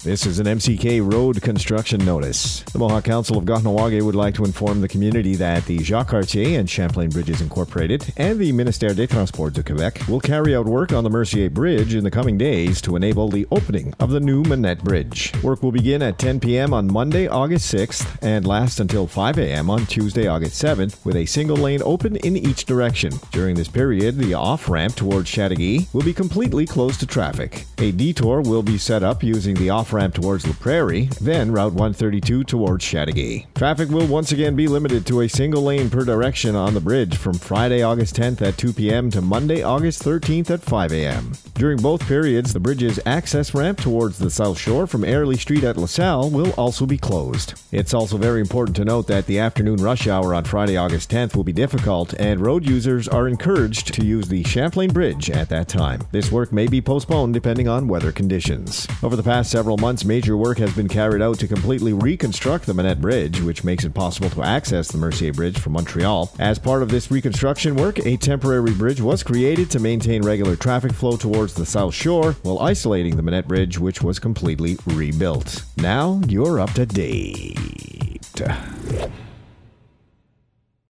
This is an MCK road construction notice. The Mohawk Council of Kahnawake would like to inform the community that the Jacques Cartier and Champlain Bridges Incorporated and the Ministère des Transports du Québec will carry out work on the Mercier Bridge in the coming days to enable the opening of the new Manette Bridge. Work will begin at 10 p.m. on Monday, August 6th and last until 5 a.m. on Tuesday, August 7th, with a single lane open in each direction. During this period, the off-ramp towards Chateauguay will be completely closed to traffic. A detour will be set up using the off-ramp towards La Prairie, then Route 132 towards Chateauguay. Traffic will once again be limited to a single lane per direction on the bridge from Friday, August 10th at 2 p.m. to Monday, August 13th at 5 a.m. During both periods, the bridge's access ramp towards the South Shore from Airlie Street at LaSalle will also be closed. It's also very important to note that the afternoon rush hour on Friday, August 10th will be difficult, and road users are encouraged to use the Champlain Bridge at that time. This work may be postponed depending on weather conditions. Over the past several months, major work has been carried out to completely reconstruct the Manette Bridge, which makes it possible to access the Mercier Bridge from Montreal. As part of this reconstruction work, a temporary bridge was created to maintain regular traffic flow towards the South Shore, while isolating the Manette Bridge, which was completely rebuilt. Now you're up to date.